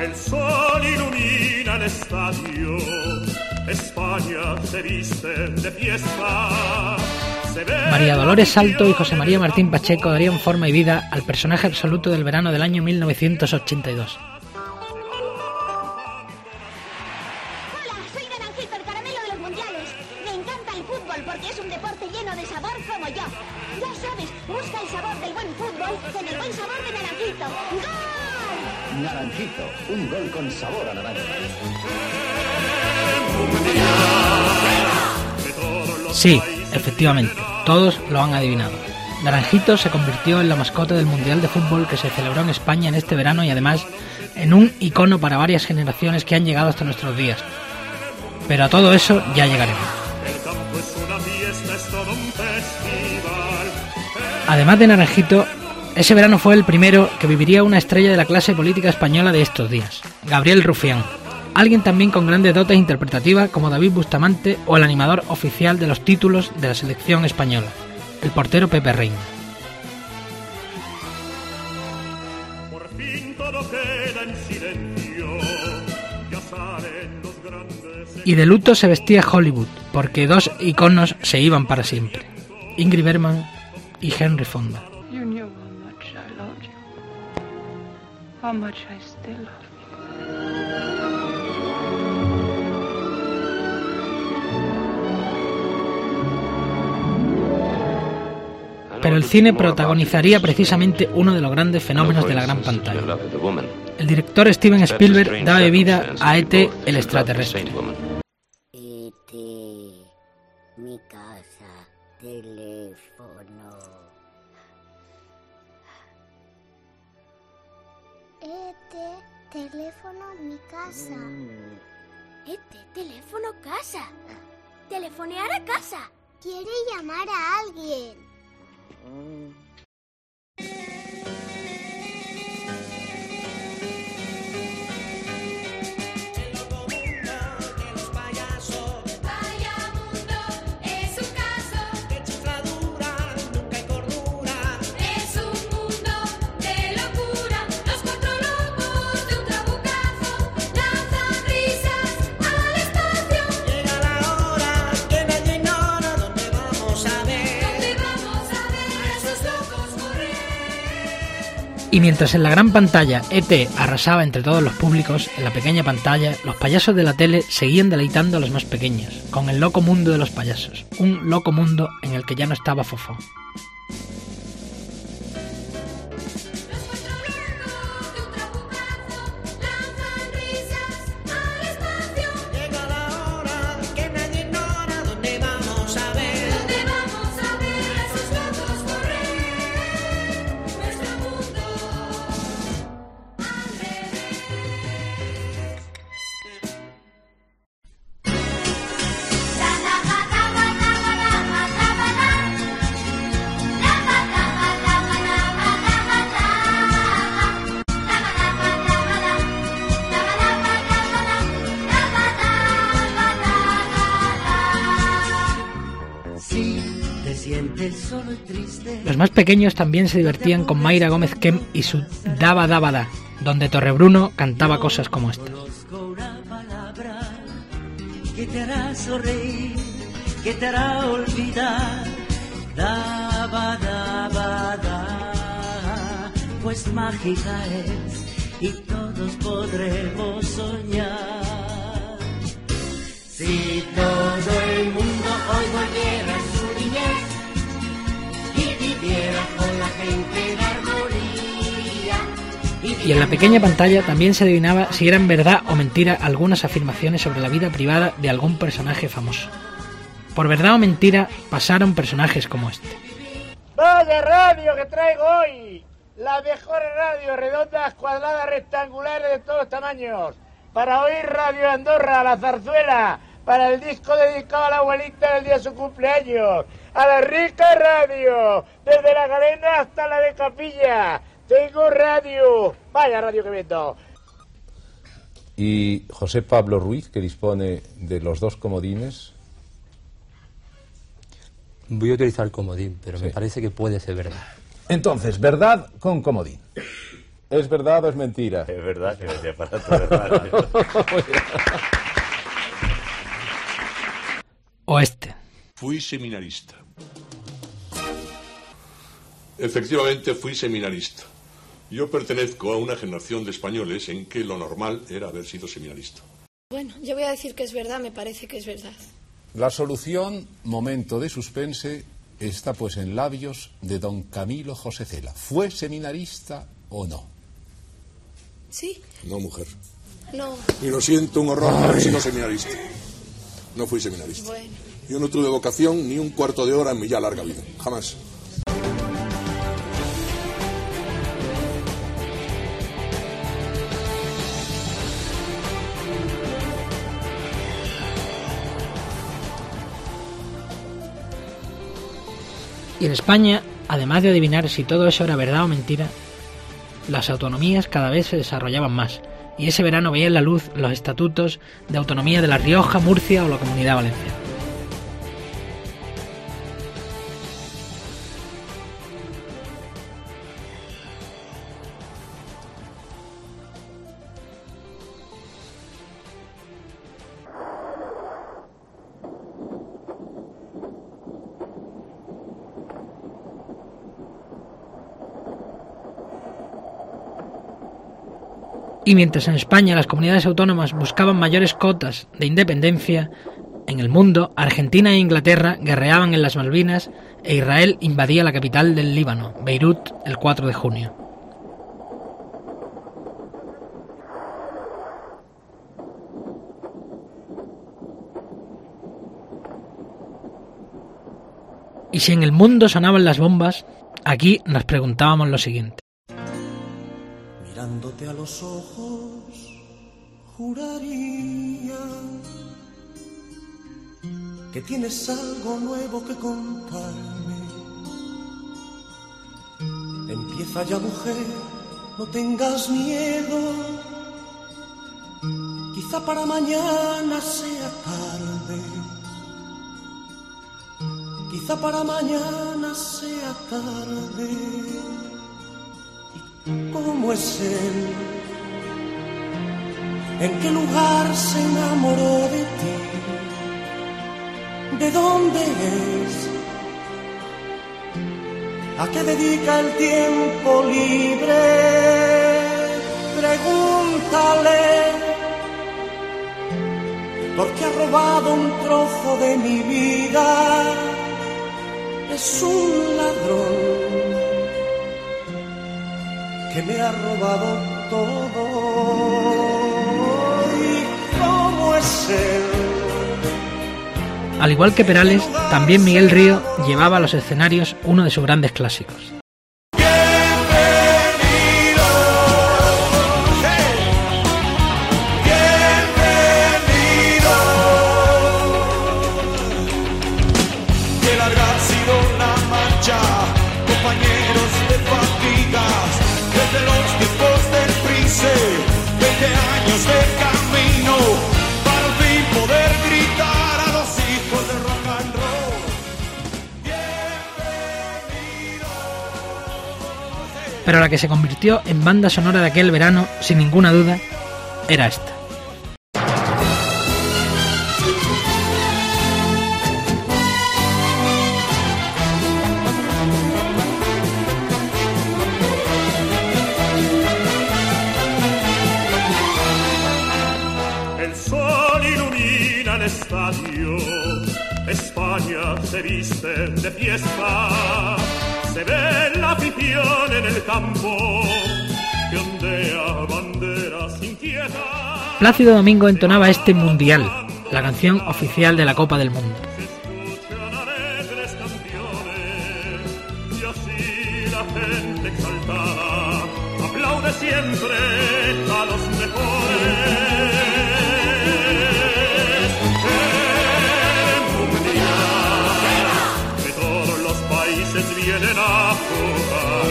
El sol ilumina el estadio, España se viste de fiesta. María Dolores Salto y José María Martín Pacheco darían forma y vida al personaje absoluto del verano del año 1982. Hola, soy Naranjito, el caramelo de los mundiales. Me encanta el fútbol porque es un deporte lleno de sabor como yo. Ya sabes, busca el sabor del buen fútbol en el buen sabor de Naranjito. ¡Gol! Naranjito, un gol con sabor a naranja. Sí, efectivamente, todos lo han adivinado. Naranjito se convirtió en la mascota del Mundial de Fútbol que se celebró en España en este verano y además en un icono para varias generaciones que han llegado hasta nuestros días. Pero a todo eso ya llegaremos. Además de Naranjito, ese verano fue el primero que viviría una estrella de la clase política española de estos días, Gabriel Rufián. Alguien también con grandes dotes interpretativas como David Bustamante o el animador oficial de los títulos de la selección española, el portero Pepe Reina. Y de luto se vestía Hollywood, porque dos iconos se iban para siempre, Ingrid Bergman y Henry Fonda. You knew how much I loved you. How much I still love you. Pero el cine protagonizaría precisamente uno de los grandes fenómenos de la gran pantalla. El director Steven Spielberg daba vida a E.T. el extraterrestre. E.T. mi casa, teléfono. E.T. teléfono mi casa. E.T. teléfono casa. Telefonear a casa. Quiere llamar a alguien. Y mientras en la gran pantalla E.T. arrasaba entre todos los públicos, en la pequeña pantalla, los payasos de la tele seguían deleitando a los más pequeños, con el loco mundo de los payasos, un loco mundo en el que ya no estaba Fofó. Los más pequeños también se divertían con Mayra Gómez Kem y su Daba Daba Da, donde Torrebruno cantaba cosas como esta. Que te hará sonreír, que te hará olvidar. Daba Daba Da, pues mágica es y todos podremos soñar. Si todo el mundo hoy volviera a su niñez y viviera con la gente en armonía. Y en la pequeña pantalla también se adivinaba si eran verdad o mentira algunas afirmaciones sobre la vida privada de algún personaje famoso. Por verdad o mentira pasaron personajes como este. ¡Vaya radio que traigo hoy! Las mejores radios redondas, cuadradas, rectangulares de todos tamaños. Para oír Radio Andorra, La Zarzuela, para el disco dedicado a la abuelita del día de su cumpleaños. A la rica radio, desde la Galena hasta la de Capilla. Tengo radio. Vaya radio que vendo. Y José Pablo Ruiz, que dispone de los dos comodines. Voy a utilizar el comodín, pero sí, me parece que puede ser verdad. Entonces, verdad con comodín. ¿Es verdad o es mentira? Es verdad que de aparato de radio. Oeste. Fui seminarista. Efectivamente, fui seminarista. Yo pertenezco a una generación de españoles en que lo normal era haber sido seminarista. Bueno, yo voy a decir que es verdad, me parece que es verdad. La solución, momento de suspense, está pues en labios de don Camilo José Cela. ¿Fue seminarista o no? Sí. No, mujer. No. Y lo siento, un horror haber sido seminarista. No fui seminarista. Bueno. Yo no tuve vocación ni un cuarto de hora en mi ya larga vida. Jamás. Y en España, además de adivinar si todo eso era verdad o mentira, las autonomías cada vez se desarrollaban más, y ese verano veían la luz los estatutos de autonomía de La Rioja, Murcia o la Comunidad Valenciana. Y mientras en España las comunidades autónomas buscaban mayores cotas de independencia, en el mundo, Argentina e Inglaterra guerreaban en las Malvinas e Israel invadía la capital del Líbano, Beirut, el 4 de junio. Y si en el mundo sonaban las bombas, aquí nos preguntábamos lo siguiente. Mirándote a los ojos, juraría que tienes algo nuevo que contarme. Empieza ya, mujer, no tengas miedo. Quizá para mañana sea tarde. Quizá para mañana sea tarde. ¿Cómo es él? ¿En qué lugar se enamoró de ti? ¿De dónde es? ¿A qué dedica el tiempo libre? Pregúntale, porque ha robado un trozo de mi vida. Es un ladrón que me ha robado todo. ¿Y cómo es él? Al igual que Perales, también Miguel Río llevaba a los escenarios uno de sus grandes clásicos. Pero la que se convirtió en banda sonora de aquel verano, sin ninguna duda, era esta. El sol ilumina el estadio, España se viste de fiesta. Se ve la afición en el campo, que ondea banderas inquietas. Plácido Domingo entonaba este Mundial, la canción oficial de la Copa del Mundo. Se escuchan alegres canciones, y así la gente exaltada aplaude siempre a los mejores. Vienen a jugar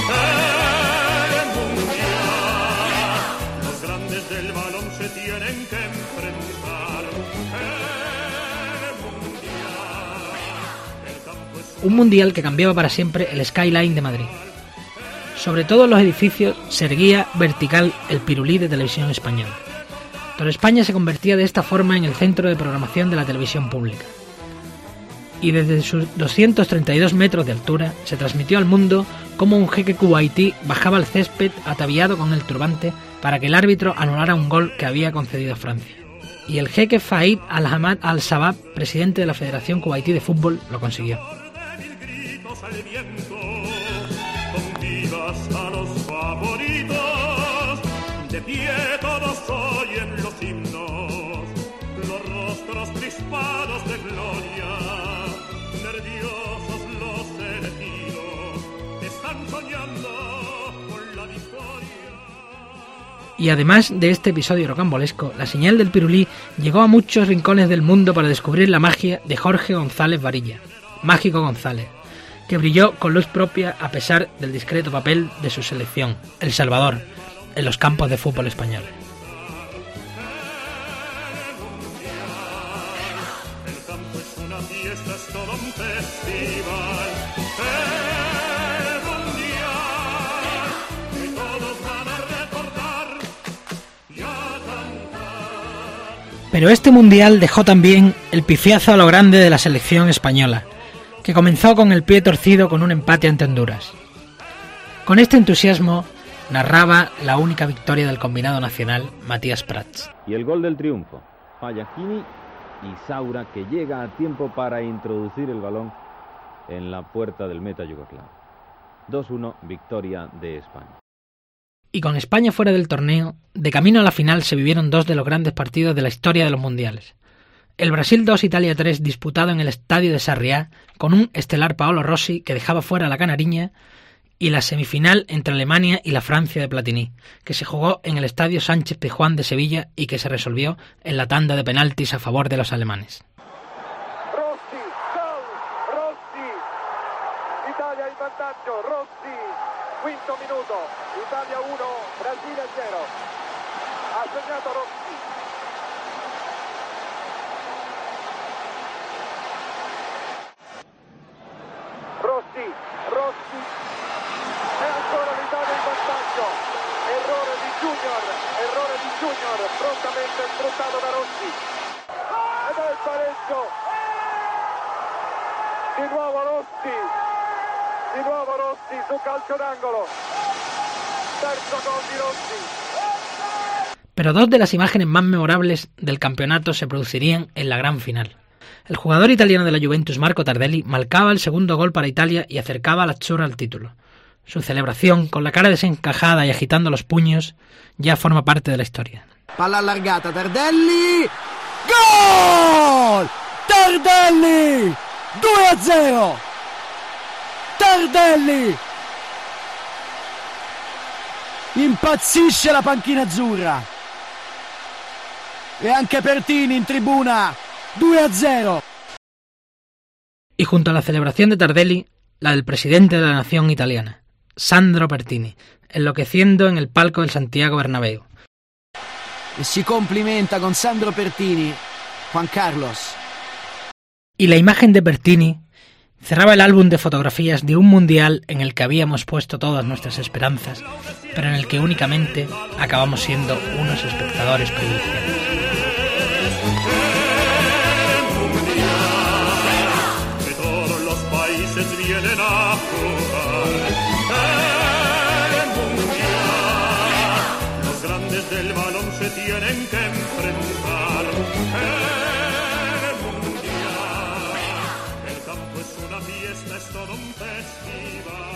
el mundial. Los grandes del balón se tienen que enfrentar. El mundial. El campo es... Un mundial que cambiaba para siempre el skyline de Madrid. Sobre todos los edificios se erguía vertical el pirulí de Televisión Española. Toda España se convertía de esta forma en el centro de programación de la televisión pública. Y desde sus 232 metros de altura se transmitió al mundo cómo un jeque kuwaití bajaba al césped ataviado con el turbante para que el árbitro anulara un gol que había concedido Francia. Y el jeque Fahid Al-Hamad Al-Sabab, presidente de la Federación Kuwaití de Fútbol, lo consiguió. A los favoritos, de pie todos oyen los himnos, los rostros crispados de gloria, nerviosos los elegidos, están soñando con la victoria. Y además de este episodio rocambolesco, la señal del pirulí llegó a muchos rincones del mundo para descubrir la magia de Jorge González Varilla, Mágico González, que brilló con luz propia a pesar del discreto papel de su selección, El Salvador, en los campos de fútbol español. El campo es una fiesta, es todo un festival, el mundial, que todos van a recordar y a cantar. Pero este mundial dejó también el pifiazo a lo grande de la selección española, que comenzó con el pie torcido con un empate ante Honduras. Con este entusiasmo narraba la única victoria del combinado nacional, Matías Prats. Y el gol del triunfo, falla Gini y Saura, que llega a tiempo para introducir el balón en la puerta del meta yugoslavo. 2-1, victoria de España. Y con España fuera del torneo, de camino a la final se vivieron dos de los grandes partidos de la historia de los mundiales. El Brasil 2, Italia 3, disputado en el estadio de Sarriá, con un estelar Paolo Rossi que dejaba fuera a la canariña, y la semifinal entre Alemania y la Francia de Platini, que se jugó en el estadio Sánchez Pizjuán de Sevilla y que se resolvió en la tanda de penaltis a favor de los alemanes. Rossi, gol, Rossi, Italia in vantaggio, Rossi, quinto minuto, Italia 1, Brasile 0, ha segnato Rossi. Rossi, e ancora l'Italia in vantaggio, errore di Junior, prontamente sfruttato da Rossi, ed è il pareggio, di nuovo Rossi su calcio d'angolo, terzo gol di Rossi. Pero dos de las imágenes más memorables del campeonato se producirían en la gran final. El jugador italiano de la Juventus, Marco Tardelli, marcaba el segundo gol para Italia y acercaba a la Azzurra al título. Su celebración, con la cara desencajada y agitando los puños, ya forma parte de la historia. Palla allargata, Tardelli! Gol! Tardelli! 2-0! Tardelli! Impazzisce la panchina azzurra. E anche Pertini in tribuna. 2-0. Y junto a la celebración de Tardelli, la del presidente de la nación italiana, Sandro Pertini, enloqueciendo en el palco del Santiago Bernabéu. Y se complimenta con Sandro Pertini, Juan Carlos. Y la imagen de Pertini cerraba el álbum de fotografías de un mundial en el que habíamos puesto todas nuestras esperanzas, pero en el que únicamente acabamos siendo unos espectadores privilegiados. Vienen a jugar el mundial, los grandes del balón se tienen que enfrentar el mundial, el campo es una fiesta, es todo un festival.